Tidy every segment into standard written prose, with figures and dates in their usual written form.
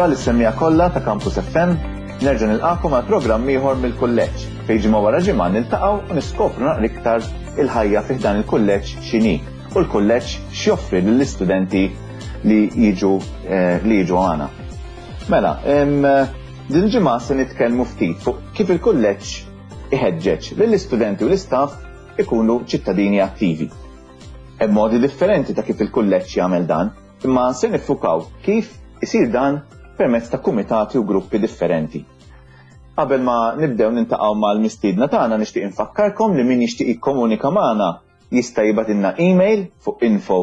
li semmija kollha ta' Campus FM, nerġa' nilqakom għal programm ieħor mill-kulleġġ fejn ġimgħa wara ġimgħa niltaqgħu u niskopru naqra iktar il-ħajja fih dan il-kulleġġ x'inhi u l-kulleġġ x'joffri lill-istudenti li jiġu għana. Mela, din il-ġimgħa se nitkellmu ftit fuq kif il-kulleġġ iħeġġeġ lill-istudenti u l-istaff ikunu ċittadini attivi. Hemm modi differenti ta' kif il-kulleġġ jagħmel dan, imma se niffukaw kif isir dan permezz ta' kumitati u gruppi differenti. Qabel ma nibdew nintaqgħu mal-mistiedna tagħna nixtieq infakkarkom li min jixtieq jikkomunika magħna jista' jibgħatilna email fuq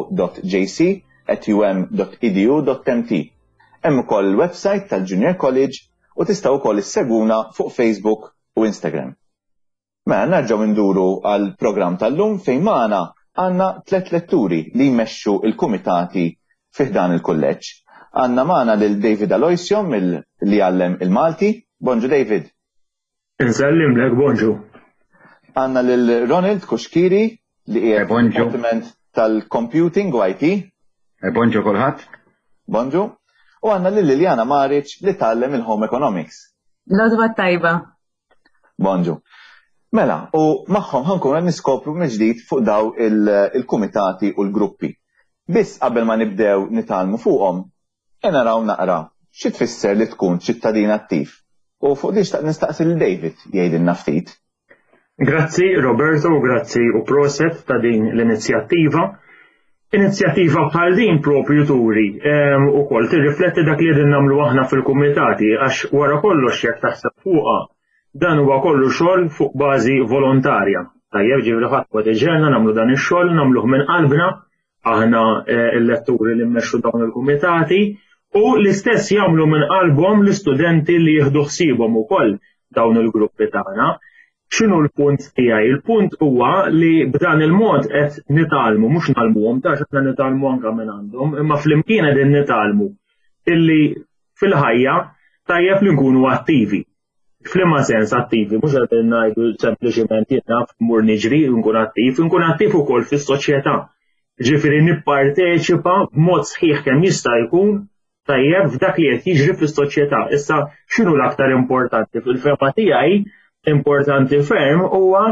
info.jc@um.edu.mt. Hemm ukoll il-website tal-Junior College u tistgħu wkoll issegwuna fuq Facebook u Instagram. Mela nerġgħu nduru għall programm tal-lum fejn magħna għandna 3 letturi li jmexxu l-kumitati fih dan il-kulleġġ. Għandna magħna lil David Aloisio li jgħallem il-Malti. Bonġu David. Insellimlek, bonġu. Għandna lil Ronald Kuxkiri li qiegħed fid-Dipartiment tal-Computing u IT. Bonġu kulħadd. Bonġu. U għandna lil Liljana Maric li tgħallem il-Home Economics. L-għodwa tajba. Bonġu. Mela, u magħhom ħankun niskopru mill-ġdid fuq daw il-kumitati u l-gruppi. Biss qabel ma nibdew nitalmu fuqhom, naraw naqra xi tfisser li tkun ċittadin attiv. U fuq di nistaqsi lil David jgħidilna ftit. Grazzi Roberto u grazzi u proset ta' din l-inizjattiva. Inizjattiva bħal din propju turi ukoll tirrifletti dak li qegħdin nagħmlu aħna fil-kumitati għax wara kollox jekk taħseb fuqha dan huwa kollu xogħol fuq bażi volontarja. Tajjeb ġifieri ħadd iġenna nagħmlu dan ix-xogħol nagħmluh minn qalbna aħna l-letturi li mmexxu dawn il-kumitati u l-istess jagħmlu minn qalbhom l-istudenti li jieħdu ħsiebhom ukoll dawn il-gruppi tagħna. X'inhu l-punt tiegħi? Il-punt huwa li b'dan il-mod qed nitalmu mhux nagħlmuhom ta' qed nitalmu anke minn għandhom, imma flimkien qegħdin nitalmu illi fil-ħajja tajjeb li nkunu attivi. F'liema sens attivi, mhux qed ngħidu sempliċement jiena mmur niġri nkun attiv ukoll fis-soċjetà. Ġifieri nipparteċipa b'mod sħiħ kemm jista' jkun tajjeb f'dak li qed jiġri fis-soċjetà. Issa x'inhu l-aktar importanti fil-fema tiegħi importanti ferm huwa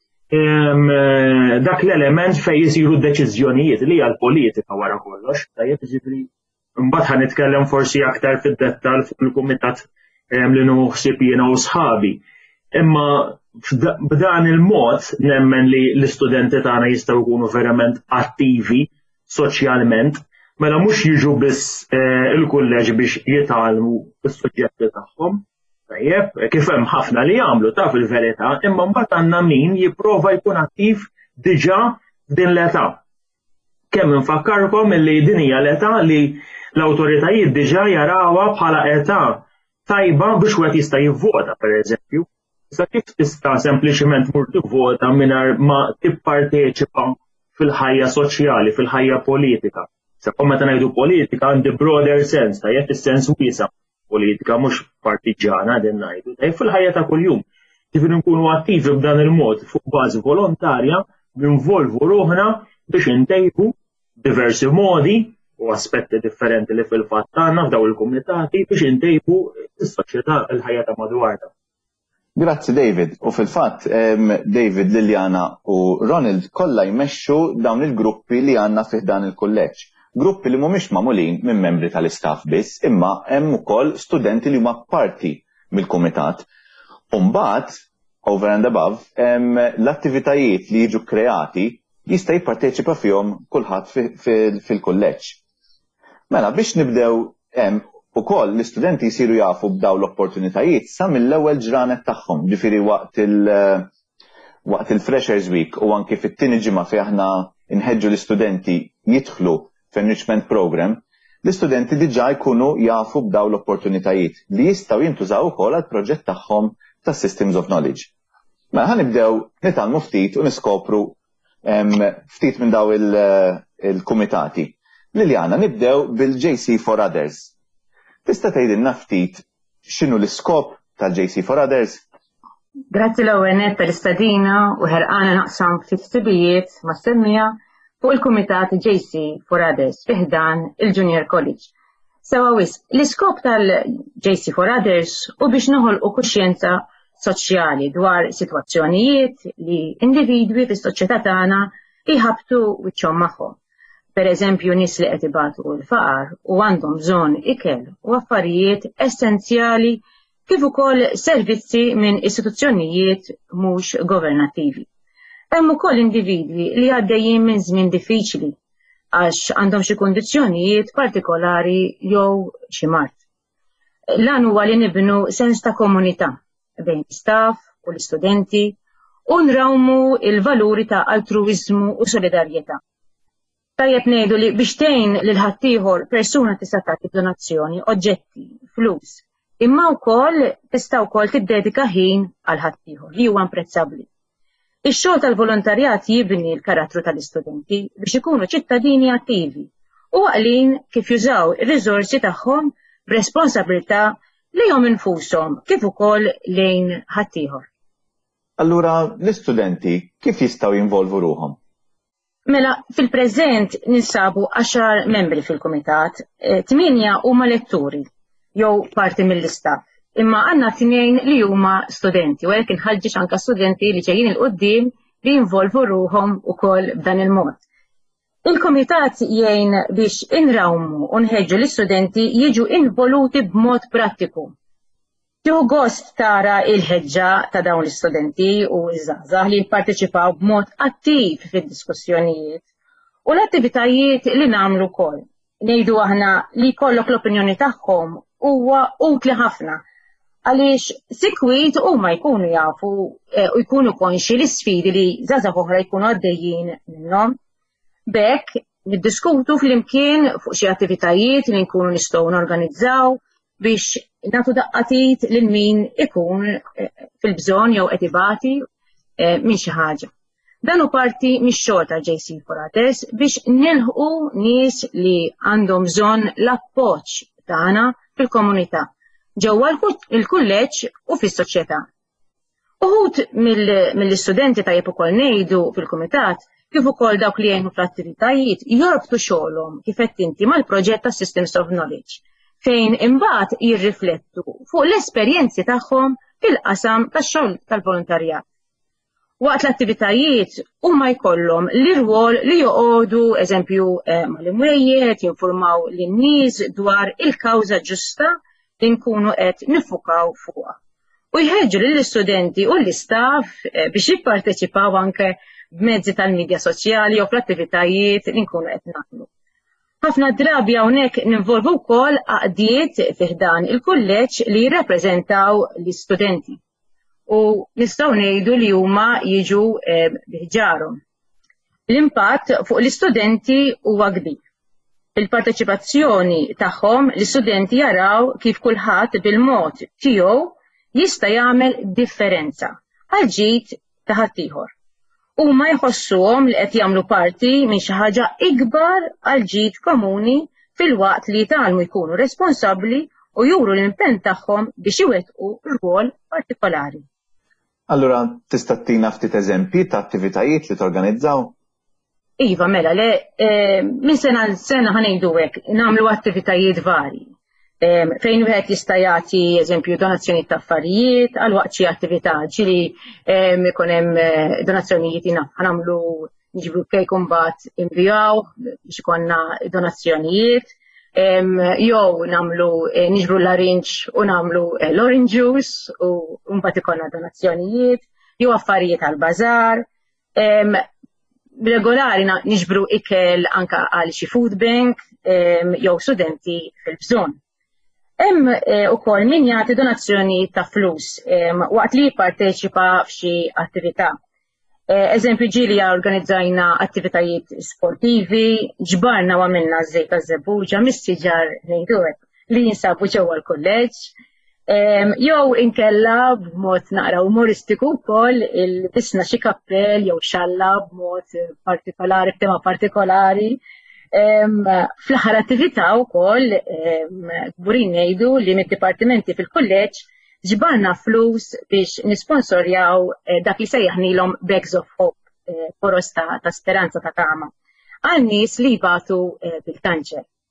dak l-element fejn jisiru d-deċiżjonijiet li hija l-politika wara kollox. Tajjeb ġifieri mbagħad ħanitkellem forsi aktar fid-dettall fuq il-kumitat li nuħsib jiena u sħabi. Imma b'dan il-mod nemmen li l-istudenti tagħna jistgħu jkunu verament attivi soċjalment, mela mhux jiġu biss il-kulleġġ biex jitgħallmu s-suġġetti tagħhom. Tajjeb, kif hemm ħafna li jagħmlu ta' fil-verità, imma mbagħad għandna min jipprova jkun attiv diġà din l-età. Kemm infakkarkom illi din hija l-età li l-awtoritajiet diġà jarawha bħala età tajba biex wieħed jista' jivvota pereżempju. Issa kif tista' sempliċement mur tivvota mingħajr ma tipparteċipa fil-ħajja soċjali, fil-ħajja politika. Sekom meta ngħidu politika għandi broader sense, tajjeb is-sens wiesa' politika mhux partiġjana din ngħidu, tajjeb fil-ħajja ta' kuljum. Ġifieri nkunu attivi b'dan il-mod fuq bażi volontarja ninvolvu ruħna biex intejbu diversi modi u aspetti differenti li fil-fatt tagħna f'daw il-kumitati biex intejbu is-soċjetà l-ħajja ta' madwarna. Grazzi David. U fil-fatt David, Liljana u Ronald kollha jmexxu dawn il-gruppi li għandna fih dan il-kulleġġ. Gruppi li mhumiex magħmulin minn membri tal-istaff biss, imma hemm ukoll studenti li huma parti mill-kumitat. U mbagħad over and above l-attivitajiet li jiġu kreati jista' jipparteċipa fihom kulħadd fil-kulleġġ. Mela biex nibdew ukoll l-istudenti jsiru jafu b'daw l-opportunitajiet sa mill-ewwel ġranet tagħhom, ġifieri waqt il-Freshers Week u anke fit-tieni ġimgħa fejn aħna nħeġġu l-istudenti jidħlu f'enrichment program, l-istudenti diġà jkunu jafu b'daw l-opportunitajiet li jistgħu jintużaw ukoll għall-proġett tagħhom tas Systems of Knowledge. Mela ħanibdew nitalmu ftit u niskopru ftit minn daw il-kumitati. Liljana, nibdew bil-JC for Others. Tista' tgħidilna ftit x'inhu l-iskop tal-JC for Others? Grazzi l-ewwel nett tal-istadina u ħerqana naqsam ftit ħsibijiet ma' semmija fuq il-Kumitat JC for Others fih dan il-Junior College. Sewa wisq, l-iskop tal-JC for Others u biex noħolqu kuxjenza soċjali dwar sitwazzjonijiet li individwi fis-soċjetà tagħna jħabtu wiċċhom magħhom. Pereżempju nies li qed ibatu l-faqar u għandhom bżonn ikel u affarijiet essenzjali kif ukoll servizzi minn istituzzjonijiet mhux governattivi. Hemm ukoll individwi li għaddejjin minn żmien diffiċli għax għandhom xi kundizzjonijiet partikolari jew xi mart. L-għan huwa li nibnu sens ta' komunità bejn l-istaff u l-istudenti u nrawmu il-valuri ta' altruizmu u solidarjetà. Tajjeb ngħidu li biex tgħin lil ħaddieħor persuna tista' tagħti donazzjoni, oġġetti, flus, imma wkoll tista' wkoll tiddedika ħin għal ħaddieħor li huwa imprezzabbli. Ix-xogħol tal-volontarjat jibni l-karattru tal-istudenti biex ikunu ċittadini attivi u għaqlin kif jużaw ir-riżorsi tagħhom b'responsabilità lejhom infushom kif ukoll lejn ħaddieħor. Allura l-istudenti kif jistgħu jinvolvu ruhom? Mela, fil-preżent ninsabu 10 membri fil-kumitat, 8 huma letturi jew parti mill-istaff. Imma għandna 2 li huma studenti, u hekk inħaġġeġ anke studenti li ġejjin il-qudiem li jinvolvu ruhom ukoll b'dan il-mod. Il-kumitat jgħin biex inrawmu u nħeġġu l-istudenti jiġu involuti b'mod prattiku. Tieħu gost tara il-ħeġġa ta' dawn l-istudenti u ż-żgħażagħ li jipparteċipaw b'mod attiv fid-diskussjonijiet u l-attivitajiet li nagħmlu wkoll. Ngħidu aħna li jkollok l-opinjoni tagħhom huwa utli ħafna. Għaliex sikwit huma jkunu jafu u jkunu konxi l-isfidi li żgħażagħ oħra jkunu għaddejjin minnhom. B'hekk niddiskutu flimkien fuq xi attivitajiet li nkunu nistgħu norganizzaw biex nagħtu daqqatit lil min ikun fil-bżonn jew qed ibati minn xi ħaġa. Dan hu parti mix-xogħol tal-JC for Others biex nilħqu nies li għandhom bżonn l-appoġġ tagħna fil-komunità ġewwa il-kulleġġ u fis-soċjetà. Uħud mill-istudenti tajjeb ukoll ngħidu fil-kumitat kif ukoll dawk li jgħinu fl-attivitajiet jorbtu xogħolhom kif qed inti mal-proġett ta' Systems of Knowledge fejn imbagħad jirriflettu fuq l-esperjenzi tagħhom fil-qasam tax-xogħol tal-volontarjat. Waqt l-attivitajiet huma jkollhom l-irwol li joqogħdu eżempju mal-imwejjed jinformaw lin-nies dwar il-kawża ġusta li nkunu qed nifukaw fuqha. U jħeġġu lill-istudenti u l-istaff biex jipparteċipaw anke b'mezzi tal-midja soċjali u fl-attivitajiet li nkunu qed nagħmlu. Ħafna drabi hawnhekk ninvolvu wkoll għaqdiet fih dan il-kulleġġ li jirrappreżentaw l-istudenti. U nistgħu ngħidu li huma jiġu biħġarhom. L-impatt fuq l-istudenti huwa kbir. Il-parteċipazzjoni tagħhom l-istudenti jaraw kif kulħadd bil-mod tiegħu jista' jagħmel differenza għal ġid ta' ħaddieħor. Huma jħossuhom li qed jagħmlu parti minn xi ħaġa ikbar għal ġid komuni filwaqt li jtgħallmu jkunu responsabbli u juru l-impenn tagħhom biex iwettqu rwol partikolari. Allura tista' tina ftit eżempji ta' attivitajiet li torganizzaw? Iva, mela, minn sena l-sena ħanejdu hekk, nagħmlu attivitajiet varji. Fejn wieħed jista' jagħti eżempju donazzjoni ta' affarijiet għal waqt xi attività, ġieli ikun hemm donazzjonijiet ħanagħmlu niġbru kejk imbagħad inbjaw biex ikollna donazzjonijiet, jew nagħmlu niġbru l-orange u nagħmlu l-orange juice u mbagħad ikollna donazzjonijiet, jew affarijiet għall bażar. Regolari niġbru ikel anka għal xi food bank jew studenti fil-bżonn. Hemm ukoll min jagħti donazzjoni ta' flus waqt li jipparteċipa f'xi attività. Eżempju ġieli organizzajna attivitajiet sportivi, ġbarna u għamilna żejt ta' żebbuġa mis-siġar ngħidu hekk li jinsabu ġewwa l-kulleġġ. Jew inkella b'mod naqra umoristiku wkoll il-bisna xi kappell jew xalla b'mod partikolari, b'tema partikolari. Fl-aħħar attività wkoll kburin ngħidu li mid-dipartimenti fil-kulleġġ ġbarna flus biex nisponsorjaw dak li sejjaħnilhom Bags of Hope, poros ta' speranza ta' tama, għal nies li jbatu bil-kanċer.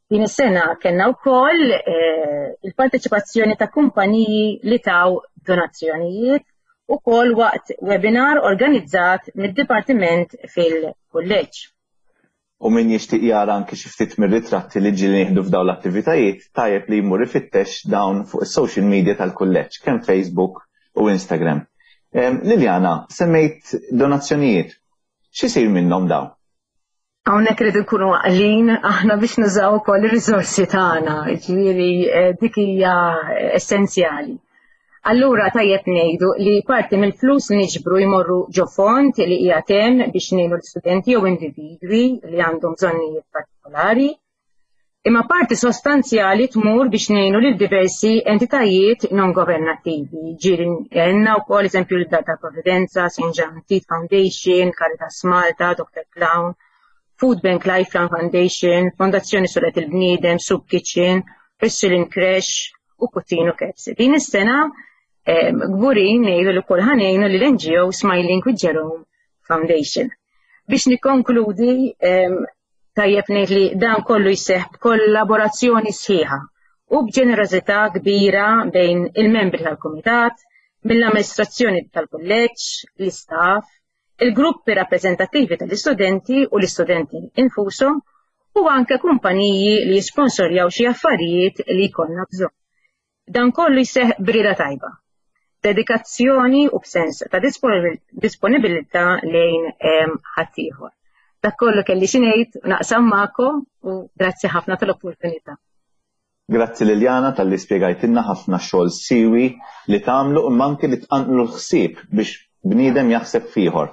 Din is-sena kellna wkoll il-parteċipazzjoni ta' kumpaniji li taw donazzjonijiet ukoll waqt webinar organizzat mid-Dipartiment fil-kulleġġ. U min jixtieq jara anke xi ftit mir-ritratti li ġieli nieħdu f'dawn l-attivitajiet tajjeb li jmur ifittex dawn fuq is-social media tal-kulleġġ kemm Facebook u Instagram. Liljana, semmejt donazzjonijiet. X'isir minnhom dawn? Hawnhekk rridu nkunu għaqlin aħna biex nużaw ukoll ir-riżorsi tagħna, ġifieri dik hija essenzjali. Allura tajjeb ngħidu li parti mill-flus li niġbru jmorru ġo fond li hija hemm biex ngħinu l-istudenti jew individwi li għandhom bżonnijiet partikolari, imma parti sostanzjali tmur biex ngħinu lil diversi entitajiet non governattivi. Ġieli għandna wkoll eżempju l-Dar tal-Provvidenza, St. John Teat Foundation, Caritas Malta, Dr. Clown, Food Bank Lifeline Foundation, Fondazzjoni Suret il-Bniedem, Soup Kitchen, Ursuline Creche u Puttino Kebsi. Din is-sena gburin ngħidu li wkoll ħanejnu lil NGO Smiling with Jerome Foundation. Biex nikkonkludi tajjeb ngħid li dan kollu jseħħ b'kollaborazzjoni sħiħa u b'ġenerożità kbira bejn il-membri tal-Kumitat, mill-amministrazzjoni tal-kulleġġ, l-istaff, il-gruppi rappreżentattivi tal-istudenti u l-istudenti infushom u anke kumpaniji li jisponsorjaw xi affarijiet li jkollna bżonn. Dan kollu jseħħ b'rieda tajba, dedikazzjoni u b'sens ta' disponibilità lejn ħaddieħor. Dak kollu kelli xi ngħid naqsam magħkom u grazzi ħafna tal-opportunità. Grazzi Liljana tal-li spjegajtilna ħafna xogħol siwi li tagħmlu imma anke li tqanqlu l-ħsieb biex bniedem jaħseb fieħor.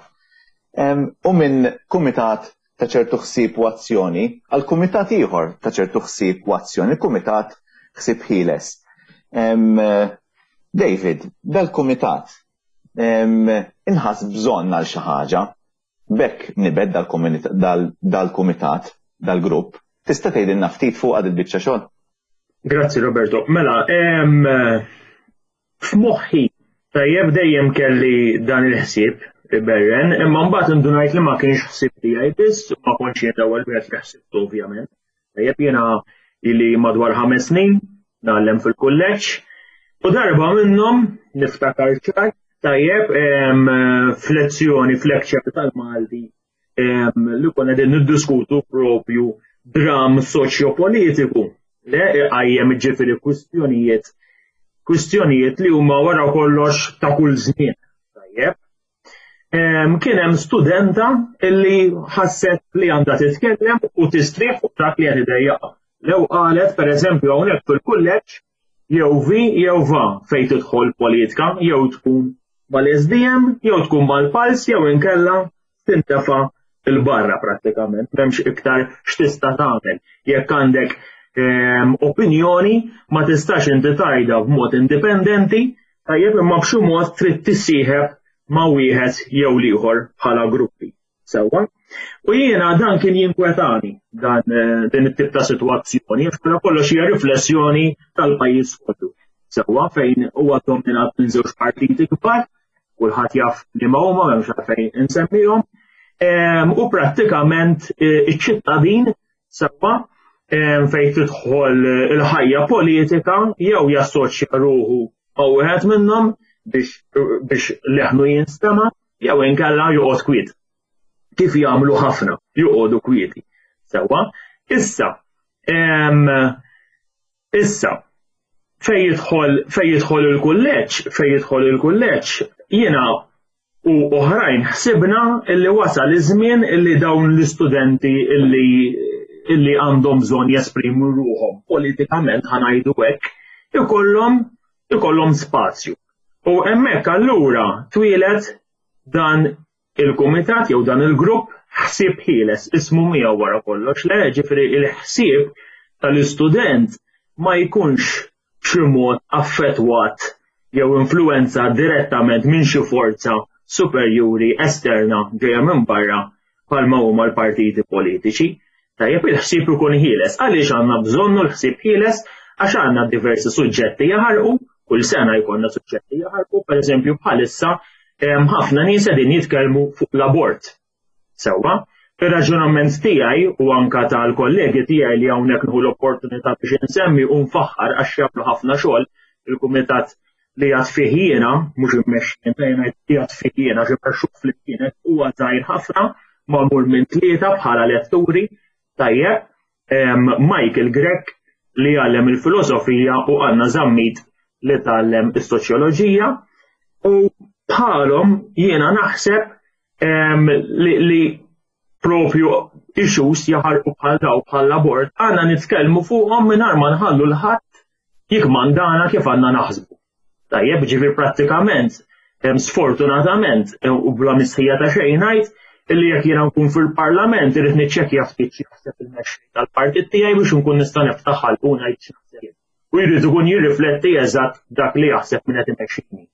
U minn kumitat ta' ċertu ħsieb u azzjoni għal kumitat ieħor ta' ċertu ħsieb u azzjoni, kumitat ħsieb ħieles. David, dal-kumitat inħass bżonn għal xi ħaġa, bekk nibed dal-kumitat, dal-grupp, tista' tgħidilna ftit fuq għad il-biċċa xogħol? Grazzi Roberto. Mela, f'moħħi tajjeb dejjem kelli dan il-ħsieb berren, imma mbagħad indunajt li ma kienx ħsieb tiegħi biss, ma kontx jien l-ewwel wieħed li ħsibt ovvjament. Tajjeb jiena ili madwar 5 snin nagħlem fil-kulleġġ u darba minnhom niftakar ċar tajjeb f'lezzjoni f'lecture tal-Malti li konna qegħdin niddiskutu propju dram soċjopolitiku. Le qajjem ġifieri kwistjonijiet li huma wara kollox ta' kull żmien. Tajjeb. Kien hemm studenta illi ħasset li għandha titkellem u tistrieħ fuq dak li qed idejjaqa. Lew qalet pereżempju hawnhekk fil-kulleġġ jew vi jew va fejn tidħol politika jew tkun mal-SDM jew tkun mal-Pals jew inkella tintefa' il-barra prattikament. M'hemmx iktar x'tista' tagħmel. Jekk għandek opinjoni ma tistax inti tajda b'mod indipendenti, tajjeb imma b'xi mod trid tissieħeb ma' wieħed jew ieħor bħala gruppi. Sewwa? U jiena dan kien jinkwetani din it-tip ta' sitwazzjoni, għax kollox hija riflessjoni tal-pajjiż kollu. Sewwa fejn huwa dominat minn żewġ partiti kbar, kulħadd jaf li ma huma m'hemmx għalfejn insemmihom, u prattikament iċ-ċittadin sewwa fejn tidħol il-ħajja politika jew jassoċja ruħu ma' wieħed minnhom biex leħnu jinstema' jew inkella joqgħod kwiet. Kif jagħmlu ħafna joqogħdu kwieti. Sewwa, issa fejn jidħol il-kulleġġ jiena u oħrajn ħsibna illi wasal iż-żmien illi dawn l-istudenti illi għandhom bżonn jesprimu ruhom politikament ħanajdu hekk ikollhom spazju. U hemmhekk allura twieled dan il-kumitat jew dan il-grupp ħsieb ħieles ismu miegħu wara kollox, le ġifieri il-ħsieb tal-istudent ma jkunx b'xi mod affettwat jew influenza direttament minn xi forza superjuri esterna ġejja minn barra bħalma huma l-partiti politiċi. Tajjeb il-ħsieb ikun ħieles. Għaliex għandna bżonnu l-ħsieb ħieles għax għandna diversi suġġetti jaħarqu, kull sena jkollna suġġetti jaħarqu, pereżempju bħalissa ħafna nies qegħdin jitkellmu fuq l-abort. Sewwa, Ir-raġunament tiegħi u anke tal-kollegi tiegħi li hawnhekk nieħu l-opportunità biex insemmi u nfaħħar għax jagħmlu ħafna xogħol il-kumitat li għad fih jiena, mhux immexxi ngħid li għad fih jiena xi perxuf li kienet huwa żgħir ħafna magħmul minn tlieta bħala letturi tajjeb, Michael Grech li għallem il-filosofija u Anna Zammit li tgħallem is-soċjoloġija u bħalhom jiena naħseb li propju issues jaħarqu bħal daw bħal l-abort għandna nitkellmu fuqhom mingħajr ma nħallu l-ħadd jikmandana kif għandna naħsbu. Tajjeb ġifier prattikament sfortunatament u bla mistħija ta' xejn ngħid illi jekk jiena nkun fil-Parlament irid niċċekkja ftit xi jaħseb il-mexxej tal-partit tiegħi biex nkun nista' niftaħ ħalq u ngħid xi naħseb. U jrid ikun jirrifletti eżatt dak li jaħseb min qed imexxini.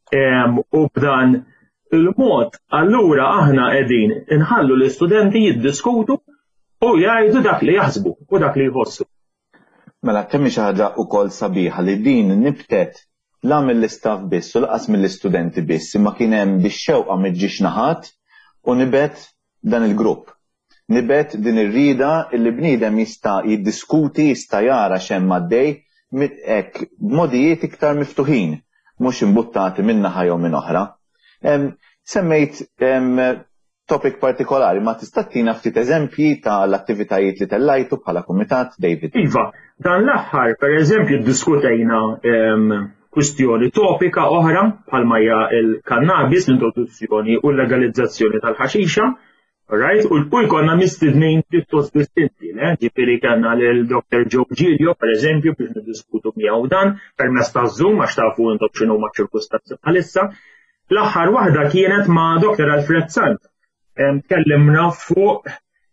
U b'dan il-mod allura aħna qegħdin inħallu l-istudenti jiddiskutu u jgħidu dak li jaħsbu u dak li jħossu. Mela kemm xi ħaġa wkoll sabiħa li din nibtet la mill-istaff biss u laqas mill-istudenti biss imma kien hemm bix-xewqa miġġiex naħat u nibet dan il-grupp. Nibet din ir-rida illi bniedem jista' jiddiskuti, jista' jara x'hemm għaddej hekk b'modijiet iktar miftuħin, mhux imbuttati minn naħa jew minn oħra. Semmejt topic partikolari, ma tista' tina ftit eżempji tal-attivitajiet li tellajtu bħala kumitat, David? Iva, dan l-aħħar pereżempju ddiskutejna kwistjoni topika oħra bħalma hija l-kannabis, l-introduzzjoni u l-legalizzazzjoni tal-ħaxixa, right? U jkollna mistednin pjuttost distinti, ġifieri kellna lil Dr. Joe Giglio pereżempju biex niddiskutu miegħu dan permezz ta' Zoom għax tafu intom x'inhuma ċirkustanzi bħalissa. L-aħħar waħda kienet ma' Dr. Alfred Sant. Tkellimna fuq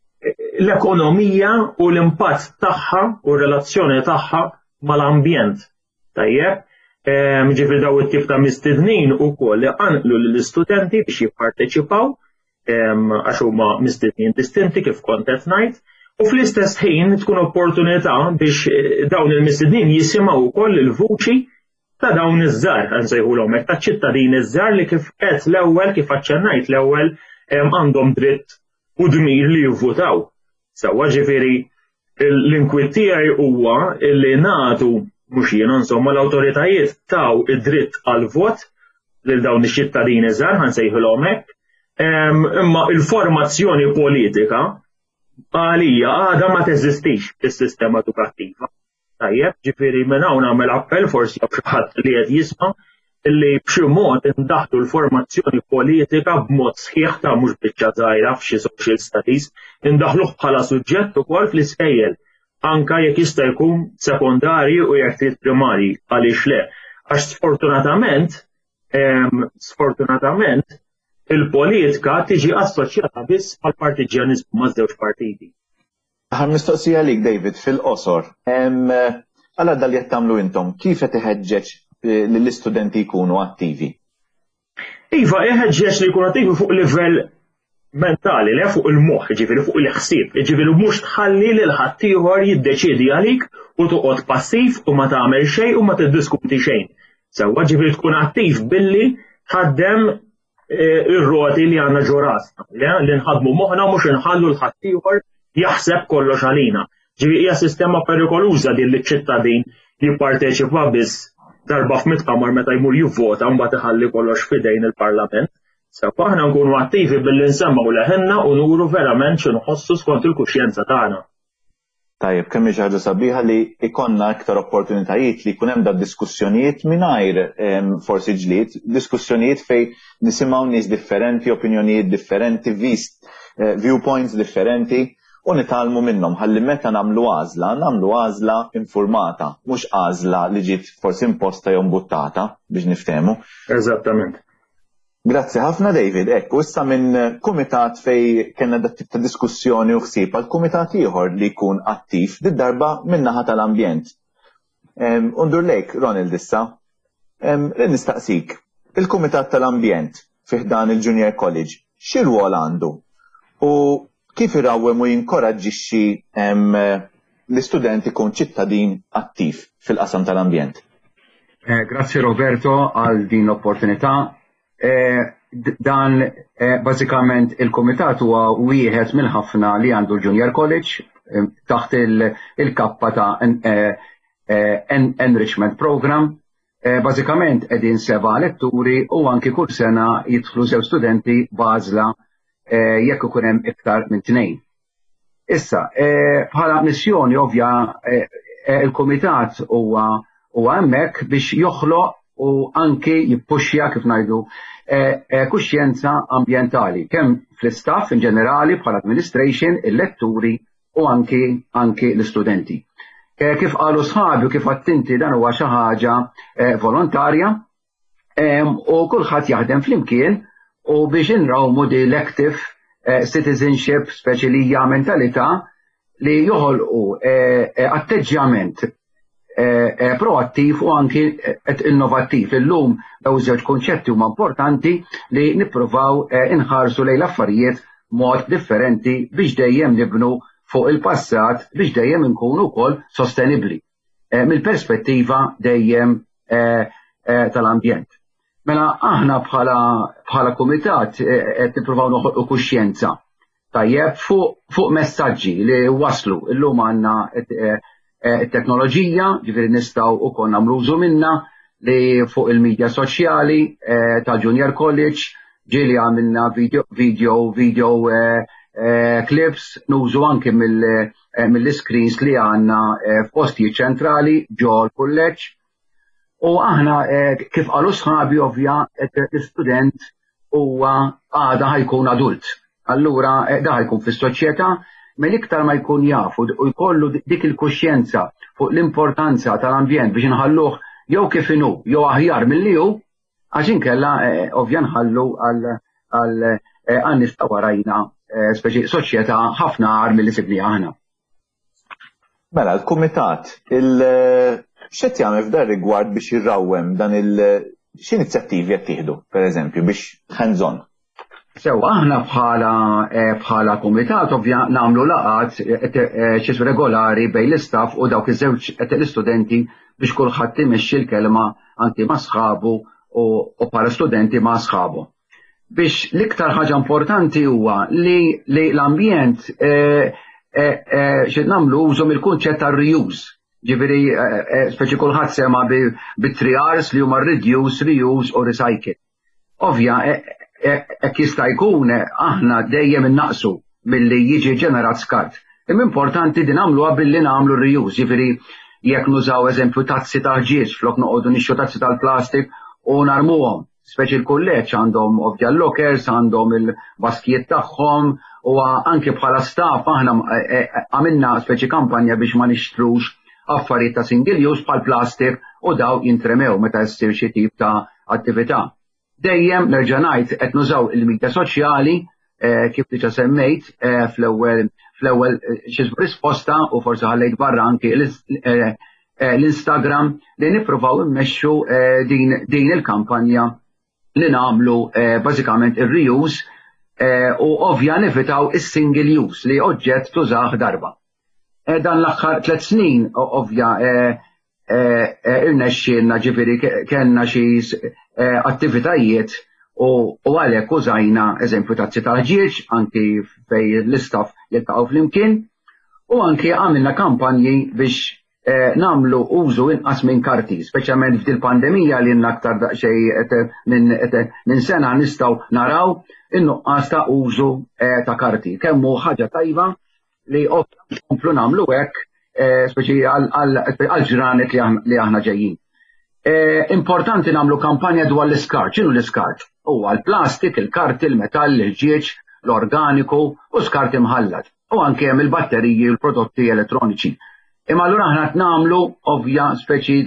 l-ekonomija u l-impatt tagħha u r-relazzjoni tagħha mal-ambjent. Tajjeb, ġifier daw it-tip ta' mistednin ukoll li għanqlu lill-istudenti biex jipparteċipaw għax huma mistednin distinti kif kont qed ngħid, u fl-istess ħin tkun opportunità biex dawn il-mistednin jisimgħu wkoll il-vuċi ta' dawn iż-żgħar nsejħulhom hekk taċ-ċittadini żgħar li kif qed l-ewwel kif aċċennajt l-ewwel għandhom dritt u dmir li jivvutaw. Sewwa ġifieri l-inkwiet tiegħi huwa li nagħtu mhux jiena insomma l-awtoritajiet taw id-dritt għal vot lil dawn ix-ċittadini żgħar ħansejħulhom hekk, imma l-formazzjoni politika għalija għadha ma teżistix fis-sistema edukattiva. Tajjeb, ġifieri minn hawn nagħmel appell forsi għal xi ħadd li qed jisma' illi b'xi mod indaħlu l-formazzjoni politika b'mod sħiħ ta' mhux biċċa żgħira f'xi social studies, indaħluh bħala suġġett ukoll fl-iskejjel, anke jekk jista' jkun sekondarji u jekk trid primarji għaliex le. Għax sfortunatament il-politika tiġi assoċjata biss għal partiġjaniżmu maż-żewġ partiti. Aħar mistoqsija lik, David, fil-qosor. Għala dal qed tagħmlu intom, kif qed iħeġġeġ lill-istudenti jkunu attivi? Iva, iħeġġeġ li jkunu attivi fuq livell mentali, le fuq il-moħħ, ġifieri fuq il-ħsieb, ġifieri mhux tħalli lil ħadd ieħor jiddeċiedi għalik u toqgħod passiv u ma tagħmel xejn u ma tiddiskuti xejn. Sewwa ġifieri tkun attiv billi tħaddem ir-roti li għandna ġurasna, li nħadmu moħħna mhux inħallu l-ħadd ieħor jaħseb kollox għalina. Ġifieri hija sistema perikoluża din li ċ-ċittadin jipparteċipa biss darba f'mitqamar meta jmur jivvota mbagħad iħalli kollox f'idejn il-Parlament. Sewwa aħna nkunu attivi billi nsemmaw leħenna u nuru verament x'inħossu skont il-kuxjenza tagħna. Tajjeb, kemm hi ħaġa sabiħa li ikonna iktar opportunitajiet li jkun hemm da diskussjonijiet mingħajr forsi ġlied, diskussjonijiet fejn nisimgħu nies differenti, opinjonijiet differenti, viewpoints differenti u nitalmu minnhom ħalli meta nagħmlu għażla informata, mhux għażla li ġiet forsi imposta jew mbuttata biex niftehmu. Eżattament. Grazzi ħafna, David. Ekku issa minn kumitat fej kellna dat tip ta' diskussjoni u ħsieb għal kumitat ieħor li jkun attiv darba min-naħa tal-ambjent. Undur lejk, Ronald issa, nistaqsik, il-kumitat tal-ambjent fih dan il-Junior College, xi rwol għandu? U kif irawwem u jinkoraġġixxi l-istudent ikun ċittadin attiv fil-qasam tal-ambjent? Grazzi Roberto għal din l-opportunità. dan bażikament il-Kumitat huwa wieħed mill-ħafna li għandu l-Junior College taħt il-kappa ta' Enrichment Program. Bażikament qegħdin 7 letturi u anki kull sena jidħlu 2 studenti b'għażla jekk ikun hemm iktar minn 2. Issa, bħala missjoni ovvja il-Kumitat huwa hemmhekk biex joħloq u anki jippuxja kif ngħidu kuxjenza ambjentali kemm fl-istaff in ġenerali bħala administration, il-letturi u anki l-istudenti. Kif qalu sħabi u kif għattinti dan huwa xi ħaġa volontarja u kulħadd jaħdem flimkien u biex inrawmu di l-active citizenship speċilija mentalità li joħolqu atteġġjament proattiv u anki innovattiv. Illum daw żewġ konċetti huma importanti li nippruvaw inħarsu lejn l-affarijiet mod differenti biex dejjem nibnu fuq il-passat biex dejjem inkunu wkoll sostenibbli mill-perspettiva dejjem tal-ambjent. Mela aħna bħala kumitat qed nippruvaw noħolqu kuxjenza tajjeb fuq messaġġi li waslu. Illum għandna it-teknoloġija, ġifieri nistgħu wkoll nagħmlu użu minnha li fuq il-medja soċjali tal-Junior College ġieli għamilna video clips nużu anke mill-screens li għandna f'postijiet ċentrali ġo l-kulleġġ. U aħna kif qalu sħabi ovvja l-istudent huwa għada ħajkun adult. Allura da ħajkun fis-soċjetà mill-iktar ma jkun jafu u jkollu dik il-kuxjenza fuq l-importanza tal-ambjent biex nħalluh jew kif inhu jew aħjar milli hu għax inkella ovvja nħallu għal nista' warajna speċi soċjetà ħafna għar milli sibni aħna. Mela l-Kumitat x'qed jagħmel f'dan rigward biex jirrawwem dan x'inizjattivi qed tieħdu pereżempju biex hands-on? Sew aħna bħala kumitat ovvja nagħmlu laqgħat regolari bejn l-istaff u dawk iż-żewġ l-istudenti biex kulħadd imexxi l-kelma anki ma' sħabu u bħala studenti ma' sħabu. Biex l-iktar ħaġa importanti huwa li l-ambjent xi nagħmlu użu mill-kunċett tar-reuse. Ġifieri speċi kulħadd sema bit-3 Rs li huma reduce, reuse u recycle. Ovvja hekk jista' jkun aħna dejjem innaqsu milli jiġi ġenerat skart. Imma importanti din nagħmluha billi nagħmlu reuse. Ġifieri jekk nużaw eżempju tazzi ta' ġieġ flok noqogħdu nixxu tazzi tal-plastik u narmuhom. Speċi l-kulleġġ għandhom ovvja lockers, għandhom il-baskijiet tagħhom u anke bħala staff aħna għamilna speċi kampanja biex ma nixtrux affarijiet ta' single use bħal plastik u daw jintremew meta jsir xi tip ta' attività. Dejjem nerġa' ngħid qed nużaw il-medja soċjali kif diġà semmejt fl-ewwel xi risposta u forsi ħallejt barra anke l-Instagram li nippruvaw immexxu din il-kampanja li nagħmlu bażikament ir-reuse u ovvja nevitaw is-single use li oġġett tużah darba. Dan l-aħħar 3 snin ovvja irnexxielna ġifieri kellna xi attivitajiet u għalhekk użajna eżempju tazzi tal-ġieġ anki fejn l-istaff jiltaqgħu flimkien u anki għamilna kampanji biex namlu użu inqas minn karti, speċjalment f'dil pandemija li aktar daqsxejn minn sena nistgħu naraw in-nuqqas ta' użu ta' karti. Kemm hu ħaġa tajba li komplu nagħmlu hekk speċi għal ġranet li aħna ġejjin. Importanti nagħmlu kampanja dwar l-iskart. X'inhu l-iskart? Huwa l-plastik, il-karti, il-metall, il-ġieġ, l-organiku u skart imħallat. U anke hemm il-batteriji u l-prodotti elettroniċi. Imma allura aħna qed nagħmlu ovvja speċi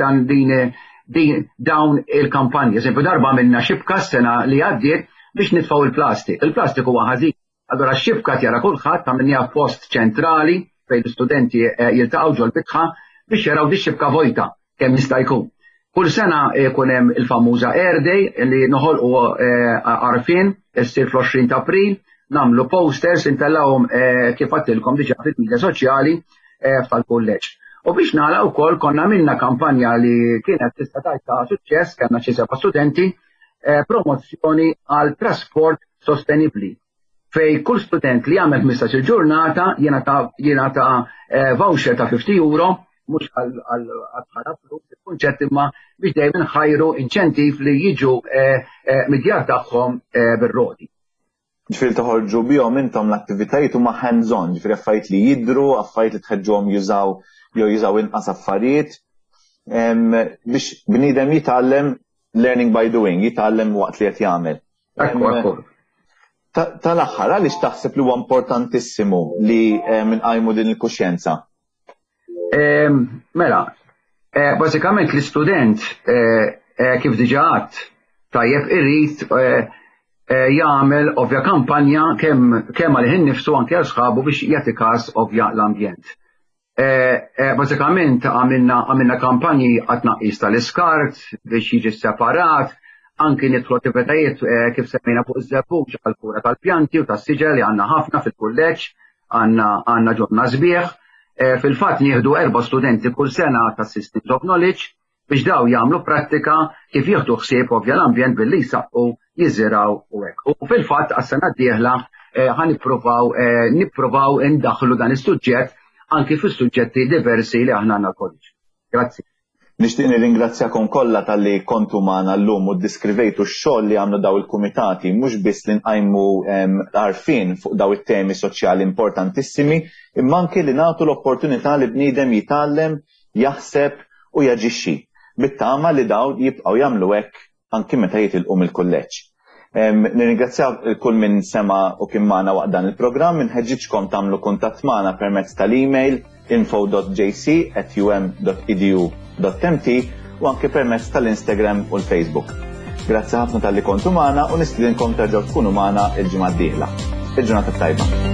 dawn il-kampanji. Eżempju darba minna xibka s-sena li għaddiet biex nitfgħu il-plastik. Il-plastik huwa ħażin. Allura x-xibka tjara kulħadd għamilniha post ċentrali fejn l-istudenti jiltaqgħu ġol bitħa biex jaraw di xibka vojta kemm jista' jkun. Kull sena jkun hemm il-famuża Air Day li noħolqu għarfien issir fl-20 ta' April, nagħmlu posters intellawhom kif għattilkom diġà fil-medja soċjali tal-kulleġġ. U biex nagħlaq ukoll konna minna kampanja li kienet tista' ta' suċċess, kellna xi 7 studenti promozzjoni għal trasport sostenibli. Fej kull student li jagħmel 15 il-ġurnata jingħata voucher ta' 50 euro, mhux għal flus il-kunċett imma biex dejjem inħajru inċentiv li jiġu mid-djar tagħhom bir-rodi. Ġifieri toħorġu bihom intom l-attivitajiet huma hands-on, ġifieri affarijiet li jidhru, affarijiet li tħeġġuhom jużaw inqas affarijiet biex bniedem jitgħallem learning by doing, jitgħallem waqt li qed jagħmel. Ekku. Tal-aħħar għaliex taħseb li huwa importantissimu li nqajmu din il-kuxjenza? Mela, bażikament l-istudent kif diġà għadt tajjeb irid jagħmel ovvja kampanja kemm għalih innifsu anke għal sħabu biex jagħti każ ovvja l-ambjent. Bażikament għamilna kampanji għat tnaqqis tal-iskart biex jiġi separat, anki nidħlu attivitajiet kif semmejna fuq iż-żebbuġ għal kura tal-pjanti u tas-siġel li għandna ħafna fil-kulleġġ, għandna ġurnà sbieħ. Fil-fatt nieħdu 4 studenti kull sena ta' Systems of Knowledge biex daw jagħmlu prattika kif jieħdu ħsieb ovvja l-ambjent billi jsaqqu, jiżiraw u hekk. U fil-fatt għas-sena d-dieħla nippruvaw indaħħlu dan is-suġġett anki fis-suġġetti diversi li aħna għandna l-kolleġġ. Grazzi. Nixtieq nirringrazzjakom kollha talli kontu magħna llum u ddiskrivejtu x-xogħol li għamlu daw il-kumitati mhux biss li nqajmu għarfien fuq daw it-temi soċjali importantissimi, imma anke li nagħtu l-opportunità li bniedem jitgħallem, jaħseb u jaġixxi. Bit-tama li daw jibqgħu jagħmlu hekk anke meta jitilqu mill-kulleġġ. Nirringrazzjaw kull min sema u kien magħna waqt dan il-programm, inħeġġitkom tagħmlu kuntatt magħna permezz tal-email info.jc@um.edu.mt u anke permezz tal-Instagram u l-Facebook. Grazzi ħafna tal-li kontu magħna u nistiedinkom terġgħu tkunu magħna il-ġimgħa d-dieħla. Il-ġurnata tajba.